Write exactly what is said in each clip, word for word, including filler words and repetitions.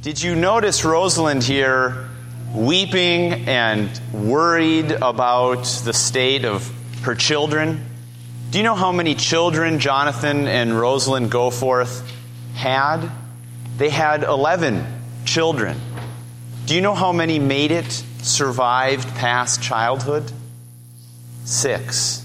Did you notice Rosalind here weeping and worried about the state of her children? Do you know how many children Jonathan and Rosalind Goforth had? They had eleven children. Do you know how many made it, survived past childhood? Six.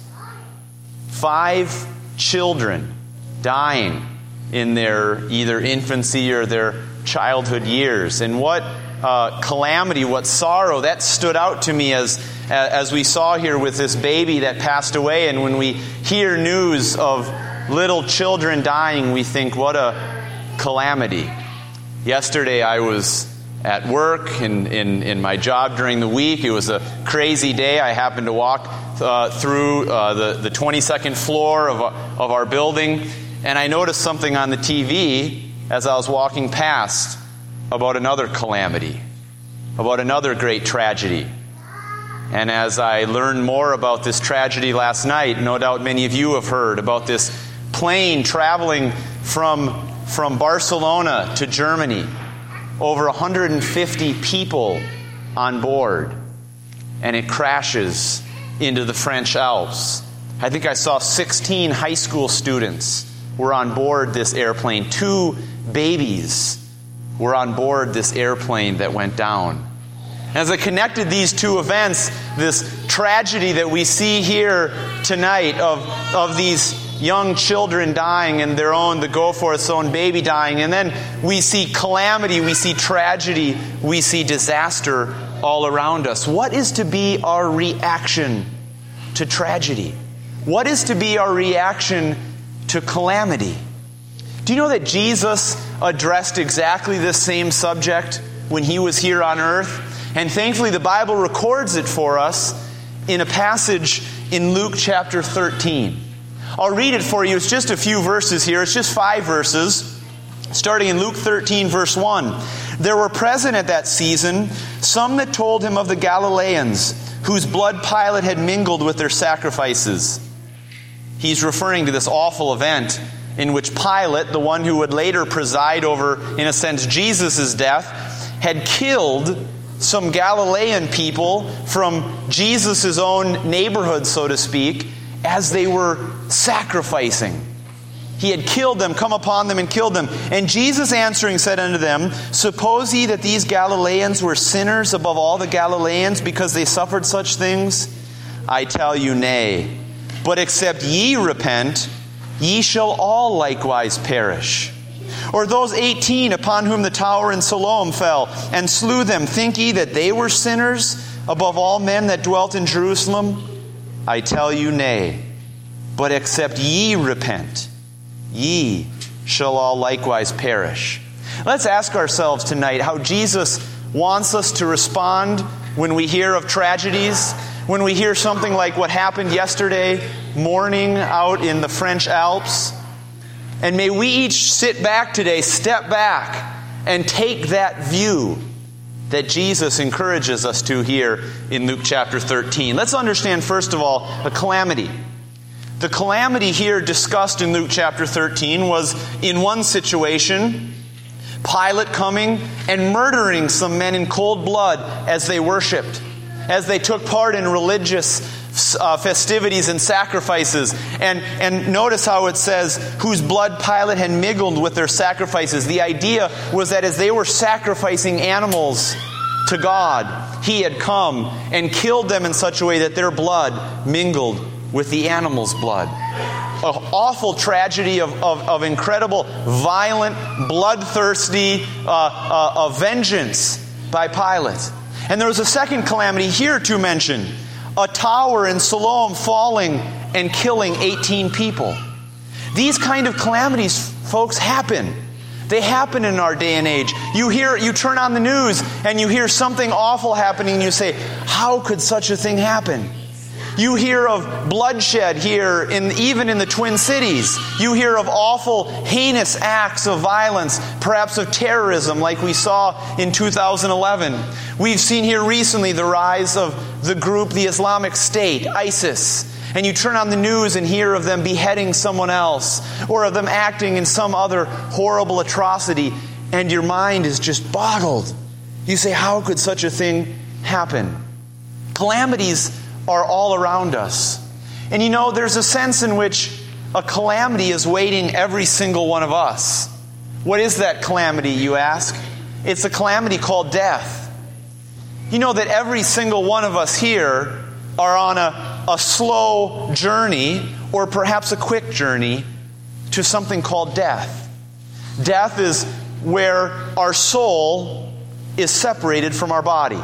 Five children dying in their either infancy or their childhood years. And what uh, calamity, what sorrow, that stood out to me as, as we saw here with this baby that passed away. And when we hear news of little children dying, we think, what a calamity. Yesterday I was at work in, in, in my job during the week. It was a crazy day. I happened to walk uh, through uh, the, the twenty-second floor of, of our building, and I noticed something on the T V as I was walking past about another calamity, about another great tragedy. And as I learned more about this tragedy last night, no doubt many of you have heard about this plane traveling from, from Barcelona to Germany. Over one hundred fifty people on board. And it crashes into the French Alps. I think I saw sixteen high school students were on board this airplane. Two babies were on board this airplane that went down. As I connected these two events, this tragedy that we see here tonight of, of these young children dying and their own, the Goforth's own baby dying, and then we see calamity, we see tragedy, we see disaster all around us. What is to be our reaction to tragedy? What is to be our reaction to calamity? Do you know that Jesus addressed exactly this same subject when he was here on earth? And thankfully the Bible records it for us in a passage in Luke chapter thirteen. I'll read it for you. It's just a few verses here. It's just five verses. Starting in Luke thirteen, verse one. There were present at that season some that told him of the Galileans, whose blood Pilate had mingled with their sacrifices. He's referring to this awful event in which Pilate, the one who would later preside over, in a sense, Jesus' death, had killed some Galilean people from Jesus' own neighborhood, so to speak, as they were sacrificing. He had killed them, come upon them and killed them. And Jesus answering said unto them, Suppose ye that these Galileans were sinners above all the Galileans because they suffered such things? I tell you, nay. But except ye repent, ye shall all likewise perish. Or those eighteen upon whom the tower in Siloam fell and slew them, think ye that they were sinners above all men that dwelt in Jerusalem? I tell you, nay. But except ye repent, ye shall all likewise perish. Let's ask ourselves tonight how Jesus wants us to respond when we hear of tragedies, when we hear something like what happened yesterday morning out in the French Alps. And may we each sit back today, step back, and take that view that Jesus encourages us to here in Luke chapter thirteen. Let's understand, first of all, a calamity. The calamity here discussed in Luke chapter thirteen was, in one situation, Pilate coming and murdering some men in cold blood as they worshipped, as they took part in religious uh, festivities and sacrifices. And, and notice how it says, whose blood Pilate had mingled with their sacrifices. The idea was that as they were sacrificing animals to God, he had come and killed them in such a way that their blood mingled with the animal's blood. An awful tragedy of, of, of incredible, violent, bloodthirsty uh, uh, uh, vengeance by Pilate. And there was a second calamity here to mention. A tower in Siloam falling and killing eighteen people. These kind of calamities, folks, happen. They happen in our day and age. You hear, you turn on the news and you hear something awful happening and you say, how could such a thing happen? You hear of bloodshed here, in, even in the Twin Cities. You hear of awful, heinous acts of violence, perhaps of terrorism like we saw in two thousand eleven. We've seen here recently the rise of the group, the Islamic State, ISIS. And you turn on the news and hear of them beheading someone else, or of them acting in some other horrible atrocity. and your mind is just boggled. You say, how could such a thing happen? Calamities are all around us. And you know, there's a sense in which a calamity is waiting every single one of us. What is that calamity, you ask? It's a calamity called death. You know that every single one of us here are on a, a slow journey, or perhaps a quick journey, to something called death. Death is where our soul is separated from our body.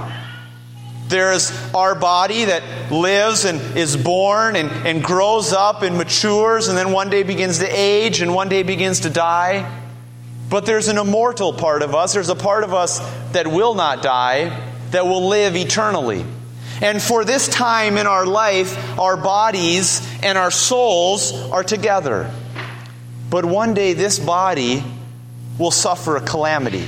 There's our body that lives and is born and, and grows up and matures and then one day begins to age and one day begins to die. But there's an immortal part of us. There's a part of us that will not die, that will live eternally. And for this time in our life, our bodies and our souls are together. But one day this body will suffer a calamity.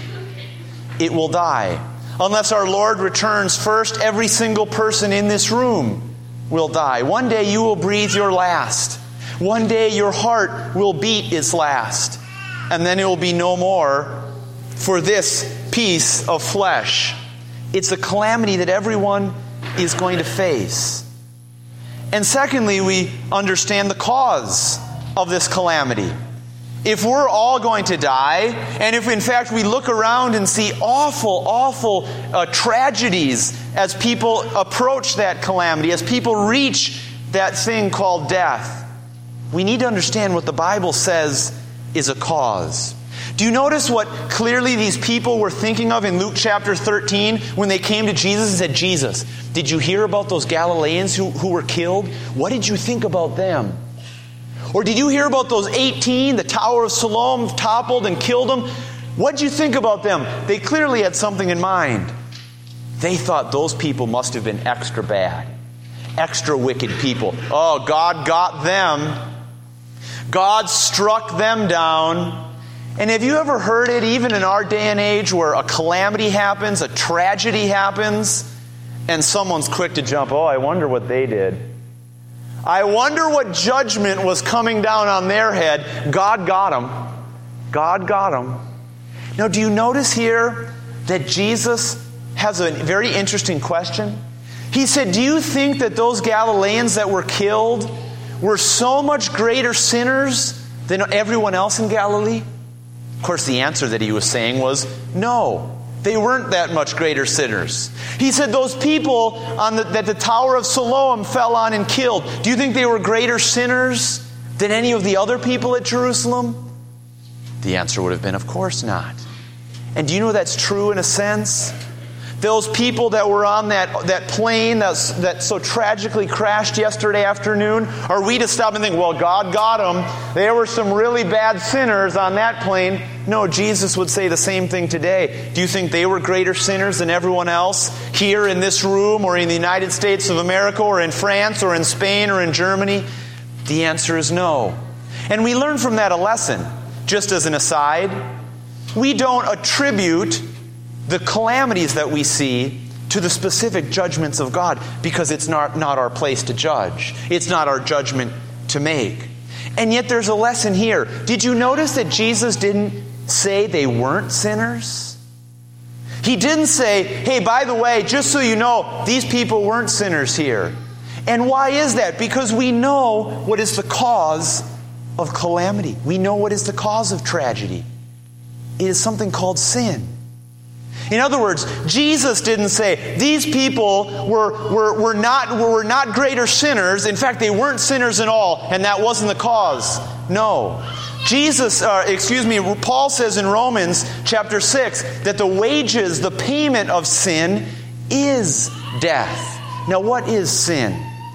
It will die. Unless our Lord returns first, every single person in this room will die. One day you will breathe your last. One day your heart will beat its last. And then it will be no more for this piece of flesh. It's a calamity that everyone is going to face. And secondly, we understand the cause of this calamity. If we're all going to die, and if in fact we look around and see awful, awful uh, tragedies as people approach that calamity, as people reach that thing called death, we need to understand what the Bible says is a cause. Do you notice what clearly these people were thinking of in Luke chapter thirteen when they came to Jesus and said, Jesus, did you hear about those Galileans who, who were killed? What did you think about them? Or did you hear about those eighteen, the Tower of Siloam toppled and killed them? What did you think about them? They clearly had something in mind. They thought those people must have been extra bad, extra wicked people. Oh, God got them. God struck them down. And have you ever heard it, even in our day and age, where a calamity happens, a tragedy happens, and someone's quick to jump, oh, I wonder what they did. I wonder what judgment was coming down on their head. God got them. God got them. Now, do you notice here that Jesus has a very interesting question? He said, do you think that those Galileans that were killed were so much greater sinners than everyone else in Galilee? Of course, the answer that he was saying was, no. They weren't that much greater sinners. He said those people on the, that the Tower of Siloam fell on and killed, do you think they were greater sinners than any of the other people at Jerusalem? The answer would have been, of course not. And do you know that's true in a sense? Those people that were on that, that plane that's, that so tragically crashed yesterday afternoon, are we to stop and think, well, God got them. There were some really bad sinners on that plane. No, Jesus would say the same thing today. Do you think they were greater sinners than everyone else here in this room or in the United States of America or in France or in Spain or in Germany? The answer is no. And we learn from that a lesson. Just as an aside, we don't attribute the calamities that we see to the specific judgments of God, because it's not, not our place to judge. It's not our judgment to make. And yet there's a lesson here. Did you notice that Jesus didn't say they weren't sinners? He didn't say, hey, by the way, just so you know, these people weren't sinners here. And why is that? Because we know what is the cause of calamity. We know what is the cause of tragedy. It is something called sin. In other words, Jesus didn't say, these people were, were, were, not, were not greater sinners. In fact, they weren't sinners at all, and that wasn't the cause. No. Jesus, uh, excuse me, Paul says in Romans chapter six that the wages, the payment of sin is death. Now, what is sin?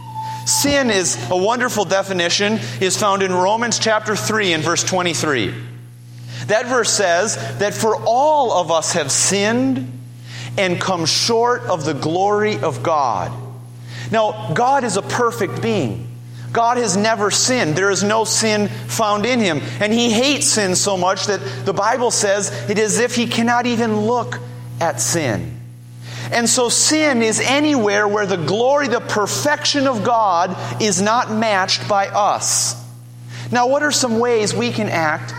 Sin is a wonderful definition, is found in Romans chapter three and verse twenty-three. That verse says that for all of us have sinned and come short of the glory of God. Now, God is a perfect being. God has never sinned. There is no sin found in Him. And He hates sin so much that the Bible says it is as if He cannot even look at sin. And so sin is anywhere where the glory, the perfection of God is not matched by us. Now, what are some ways we can act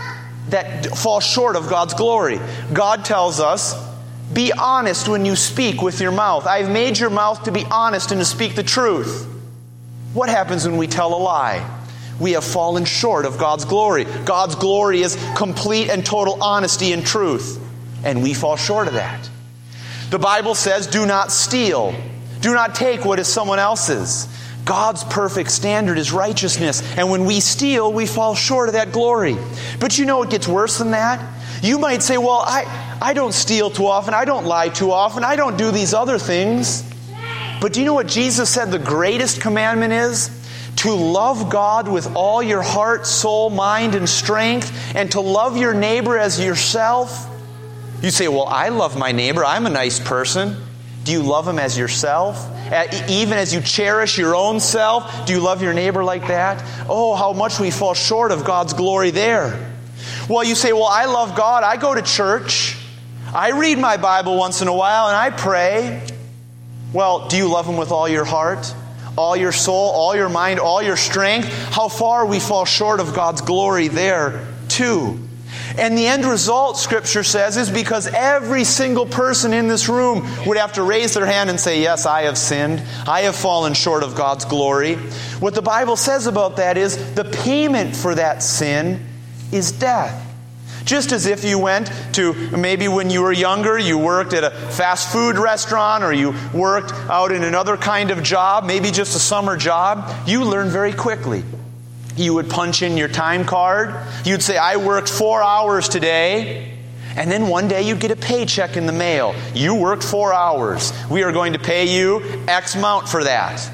that fall short of God's glory. God tells us, be honest when you speak with your mouth. I've made your mouth to be honest and to speak the truth. What happens when we tell a lie? We have fallen short of God's glory. God's glory is complete and total honesty and truth. And we fall short of that. The Bible says, do not steal. Do not take what is someone else's. God's perfect standard is righteousness. And when we steal, we fall short of that glory. But you know it gets worse than that? You might say, well, I, I don't steal too often. I don't lie too often. I don't do these other things. But do you know what Jesus said the greatest commandment is? To love God with all your heart, soul, mind, and strength, and to love your neighbor as yourself. You say, well, I love my neighbor. I'm a nice person. Do you love him as yourself? Even as you cherish your own self, do you love your neighbor like that? Oh, how much we fall short of God's glory there. Well, you say, well, I love God. I go to church. I read my Bible once in a while and I pray. Well, do you love him with all your heart, all your soul, all your mind, all your strength? How far we fall short of God's glory there, too. And the end result, Scripture says, is because every single person in this room would have to raise their hand and say, yes, I have sinned. I have fallen short of God's glory. What the Bible says about that is the payment for that sin is death. Just as if you went to, maybe when you were younger, you worked at a fast food restaurant or you worked out in another kind of job, maybe just a summer job, you learn very quickly. You would punch in your time card. You'd say, I worked four hours today. And then one day you'd get a paycheck in the mail. You worked four hours. We are going to pay you X amount for that.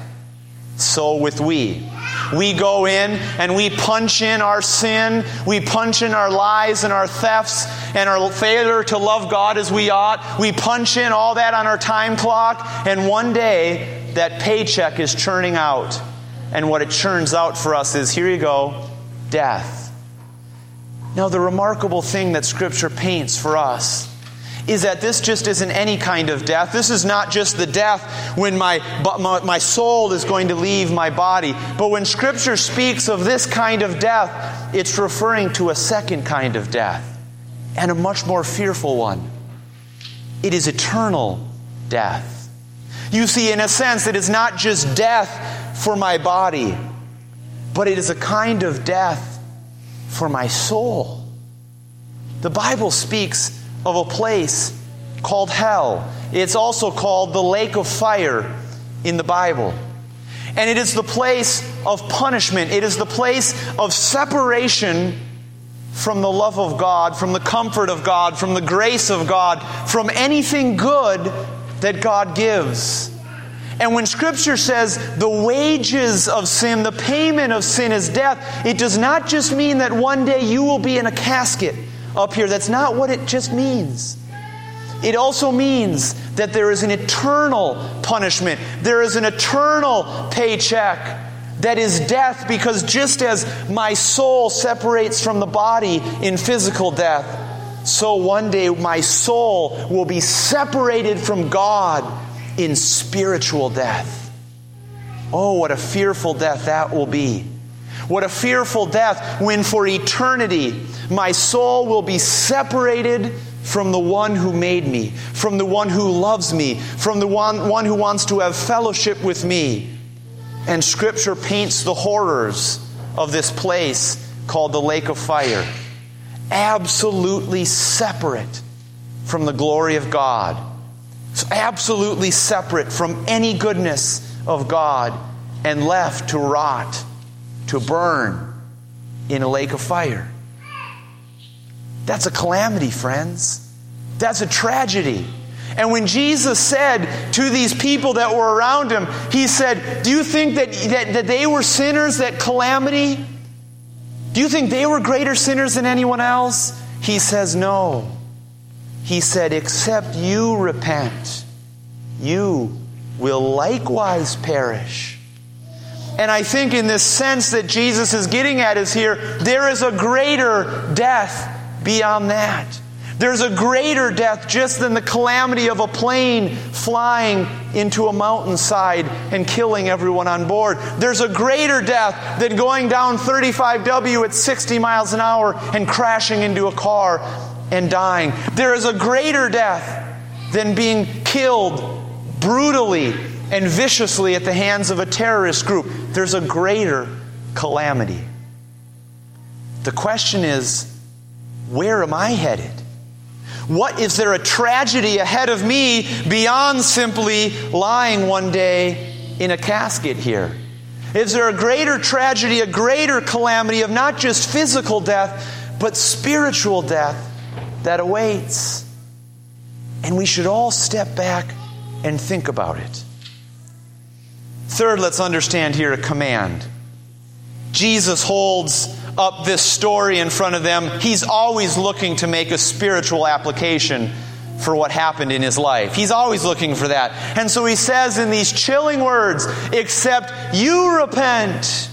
So with we. We go in and we punch in our sin. We punch in our lies and our thefts and our failure to love God as we ought. We punch in all that on our time clock. And one day that paycheck is churning out. And what it churns out for us is, here you go, death. Now, the remarkable thing that Scripture paints for us is that this just isn't any kind of death. This is not just the death when my, my, my soul is going to leave my body. But when Scripture speaks of this kind of death, it's referring to a second kind of death, and a much more fearful one. It is eternal death. You see, in a sense, it is not just death for my body, but it is a kind of death for my soul. The Bible speaks of a place called hell. It's also called the lake of fire in the Bible. And it is the place of punishment. It is the place of separation from the love of God, from the comfort of God, from the grace of God, from anything good that God gives. And when Scripture says the wages of sin, the payment of sin is death, it does not just mean that one day you will be in a casket up here. That's not what it just means. It also means that there is an eternal punishment. There is an eternal paycheck that is death, because just as my soul separates from the body in physical death, so one day my soul will be separated from God in spiritual death. Oh, what a fearful death that will be. What a fearful death when for eternity my soul will be separated from the one who made me, from the one who loves me, from the one, one who wants to have fellowship with me. And Scripture paints the horrors of this place called the lake of fire. Absolutely separate from the glory of God. Absolutely separate from any goodness of God, and left to rot, to burn in a lake of fire. That's a calamity, friends. That's a tragedy. And when Jesus said to these people that were around him, he said, do you think that, that, that they were sinners, that calamity? Do you think they were greater sinners than anyone else? He says, no. He said, except you repent, you will likewise perish. And I think in this sense that Jesus is getting at is here, there is a greater death beyond that. There's a greater death just than the calamity of a plane flying into a mountainside and killing everyone on board. There's a greater death than going down thirty-five W at sixty miles an hour and crashing into a car and dying. There is a greater death than being killed brutally and viciously at the hands of a terrorist group. There's a greater calamity. The question is, where am I headed? What is there a tragedy ahead of me beyond simply lying one day in a casket here? Is there a greater tragedy, a greater calamity of not just physical death, but spiritual death that awaits? And we should all step back and think about it. Third, let's understand here a command. Jesus holds up this story in front of them. He's always looking to make a spiritual application for what happened in his life. He's always looking for that. And so he says in these chilling words, except you repent,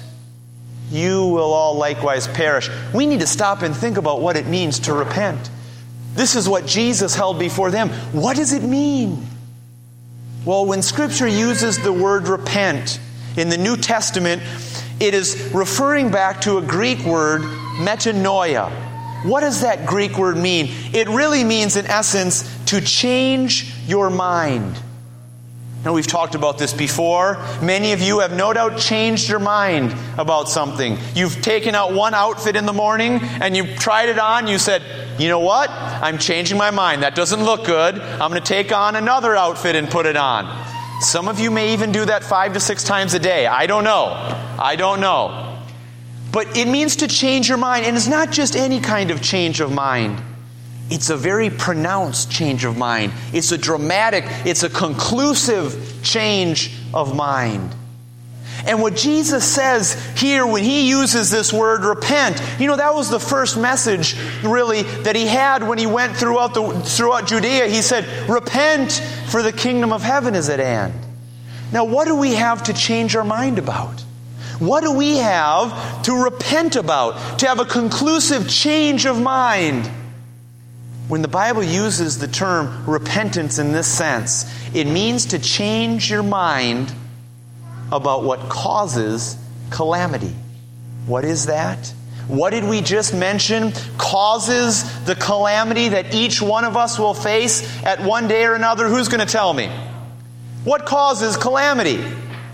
you will all likewise perish. We need to stop and think about what it means to repent. This is what Jesus held before them. What does it mean? Well, when Scripture uses the word repent in the New Testament, it is referring back to a Greek word, metanoia. What does that Greek word mean? It really means, in essence, to change your mind. Now, we've talked about this before. Many of you have no doubt changed your mind about something. You've taken out one outfit in the morning and you tried it on. You said, you know what? I'm changing my mind. That doesn't look good. I'm going to take on another outfit and put it on. Some of you may even do that five to six times a day. I don't know. I don't know. But it means to change your mind. And it's not just any kind of change of mind. It's a very pronounced change of mind. It's a dramatic, it's a conclusive change of mind. And what Jesus says here when he uses this word repent, you know, that was the first message really that he had when he went throughout the throughout Judea. He said, repent, for the kingdom of heaven is at hand. Now, what do we have to change our mind about? What do we have to repent about? To have a conclusive change of mind? When the Bible uses the term repentance in this sense, it means to change your mind about what causes calamity. What is that? What did we just mention causes the calamity that each one of us will face at one day or another? Who's going to tell me? What causes calamity?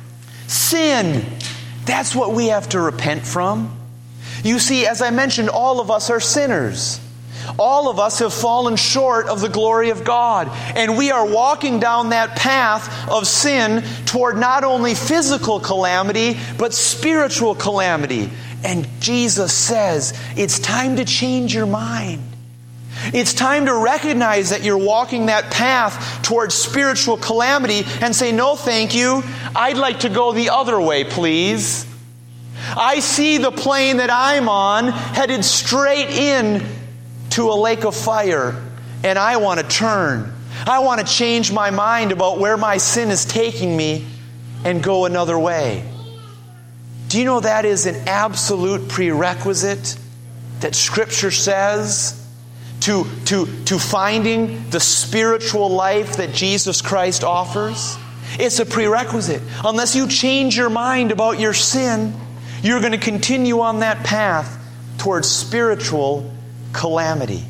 Sin. That's what we have to repent from. You see, as I mentioned, all of us are sinners. All of us have fallen short of the glory of God. And we are walking down that path of sin toward not only physical calamity, but spiritual calamity. And Jesus says, it's time to change your mind. It's time to recognize that you're walking that path towards spiritual calamity and say, no, thank you. I'd like to go the other way, please. I see the plane that I'm on headed straight in to a lake of fire, and I want to turn. I want to change my mind about where my sin is taking me and go another way. Do you know that is an absolute prerequisite that Scripture says to, to, to finding the spiritual life that Jesus Christ offers? It's a prerequisite. Unless you change your mind about your sin, you're going to continue on that path towards spiritual calamity.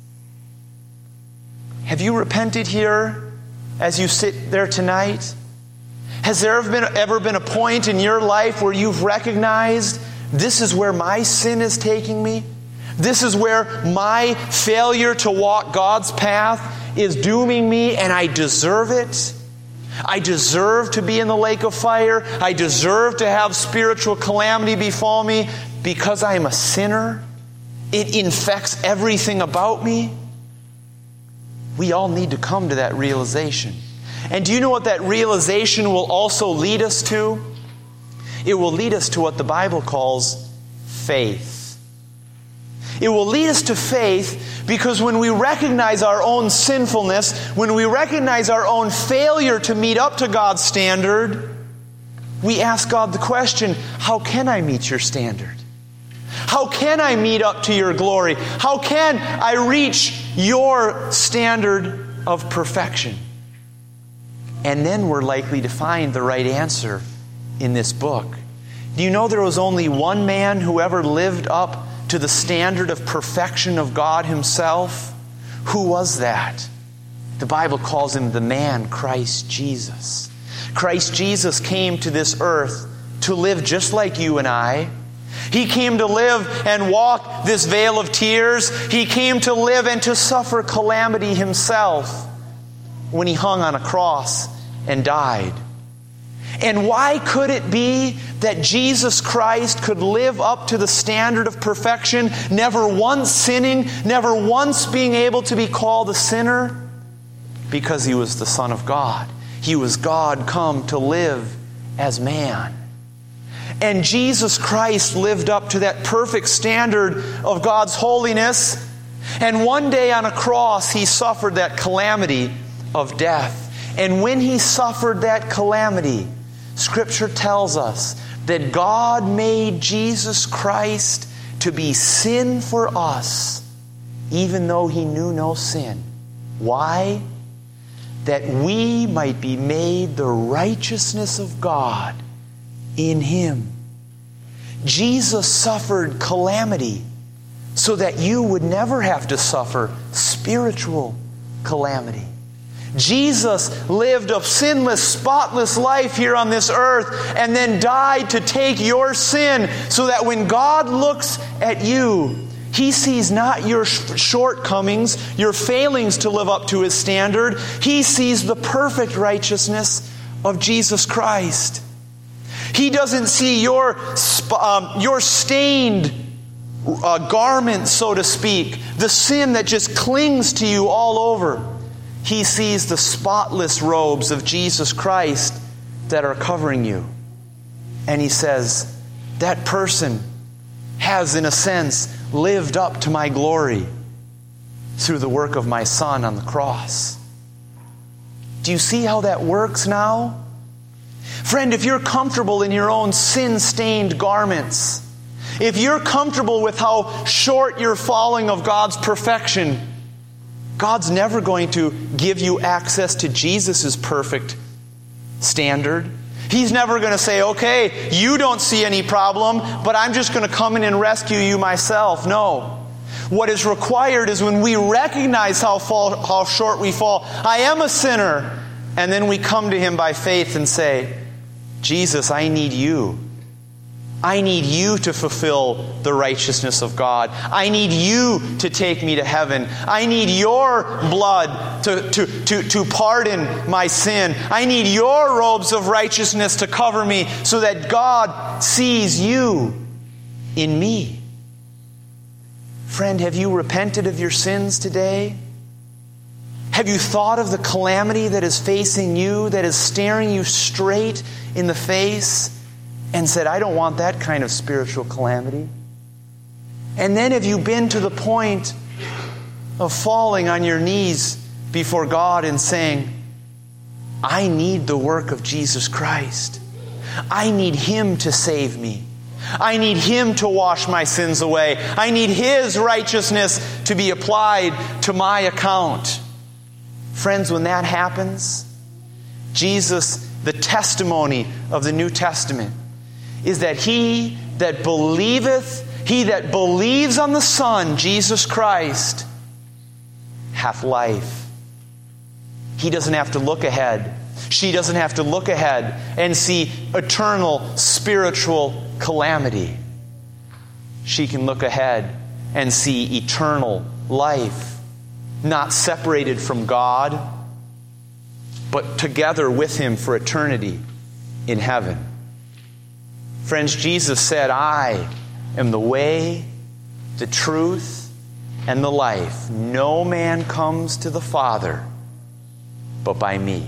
Have you repented here as you sit there tonight? Has there ever been, ever been a point in your life where you've recognized this is where my sin is taking me? This is where my failure to walk God's path is dooming me, and I deserve it? I deserve to be in the lake of fire. I deserve to have spiritual calamity befall me because I am a sinner. It infects everything about me. We all need to come to that realization. And do you know what that realization will also lead us to? It will lead us to what the Bible calls faith. It will lead us to faith because when we recognize our own sinfulness, when we recognize our own failure to meet up to God's standard, we ask God the question, how can I meet your standard? How can I meet up to your glory? How can I reach your standard of perfection? And then we're likely to find the right answer in this book. Do you know there was only one man who ever lived up to the standard of perfection of God Himself? Who was that? The Bible calls Him the man Christ Jesus. Christ Jesus came to this earth to live just like you and I. He came to live and walk this vale of tears. He came to live and to suffer calamity Himself when He hung on a cross and died. And why could it be that Jesus Christ could live up to the standard of perfection, never once sinning, never once being able to be called a sinner? Because He was the Son of God. He was God come to live as man. And Jesus Christ lived up to that perfect standard of God's holiness. And one day on a cross, He suffered that calamity of death. And when He suffered that calamity, Scripture tells us that God made Jesus Christ to be sin for us, even though He knew no sin. Why? That we might be made the righteousness of God in Him. Jesus suffered calamity so that you would never have to suffer spiritual calamity. Jesus lived a sinless, spotless life here on this earth and then died to take your sin so that when God looks at you, He sees not your shortcomings, your failings to live up to His standard. He sees the perfect righteousness of Jesus Christ. He doesn't see your, um, your stained uh, garment, so to speak, the sin that just clings to you all over. He sees the spotless robes of Jesus Christ that are covering you. And He says, that person has, in a sense, lived up to my glory through the work of my Son on the cross. Do you see how that works now? Friend, if you're comfortable in your own sin-stained garments, if you're comfortable with how short you're falling of God's perfection, God's never going to give you access to Jesus' perfect standard. He's never going to say, okay, you don't see any problem, but I'm just going to come in and rescue you myself. No. What is required is when we recognize how, fall, how short we fall, I am a sinner, and then we come to Him by faith and say, Jesus, I need You. I need You to fulfill the righteousness of God. I need You to take me to heaven. I need Your blood to, to, to, to pardon my sin. I need Your robes of righteousness to cover me so that God sees You in me. Friend, have you repented of your sins today? Have you thought of the calamity that is facing you, that is staring you straight in the face, and said, I don't want that kind of spiritual calamity? And then have you been to the point of falling on your knees before God and saying, I need the work of Jesus Christ. I need Him to save me. I need Him to wash my sins away. I need His righteousness to be applied to my account. Friends, when that happens, Jesus, the testimony of the New Testament, is that he that believeth, he that believes on the Son, Jesus Christ, hath life. He doesn't have to look ahead. She doesn't have to look ahead and see eternal spiritual calamity. She can look ahead and see eternal life, not separated from God, but together with Him for eternity in heaven. Friends, Jesus said, I am the way, the truth, and the life. No man comes to the Father but by me.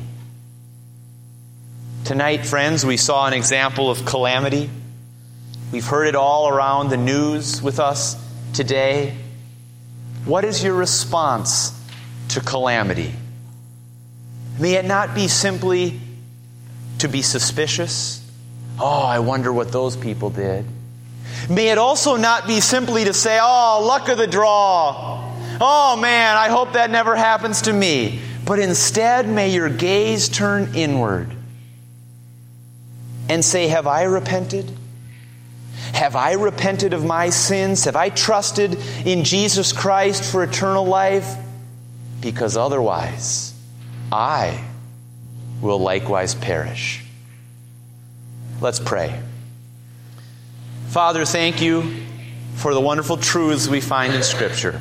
Tonight, friends, we saw an example of calamity. We've heard it all around the news with us today. What is your response to calamity? May it not be simply to be suspicious. Oh, I wonder what those people did. May it also not be simply to say, oh, luck of the draw. Oh man, I hope that never happens to me. But instead, may your gaze turn inward and say, have I repented? Have I repented of my sins? Have I trusted in Jesus Christ for eternal life? Because otherwise, I will likewise perish. Let's pray. Father, thank you for the wonderful truths we find in Scripture.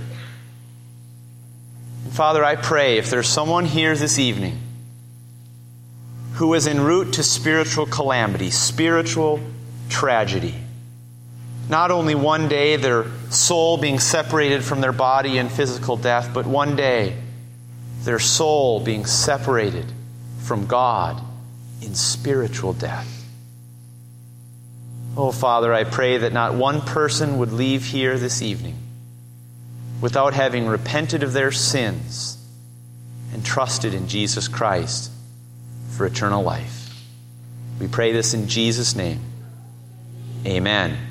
And Father, I pray if there's someone here this evening who is en route to spiritual calamity, spiritual tragedy, not only one day their soul being separated from their body in physical death, but one day their soul being separated from God in spiritual death. Oh, Father, I pray that not one person would leave here this evening without having repented of their sins and trusted in Jesus Christ for eternal life. We pray this in Jesus' name. Amen.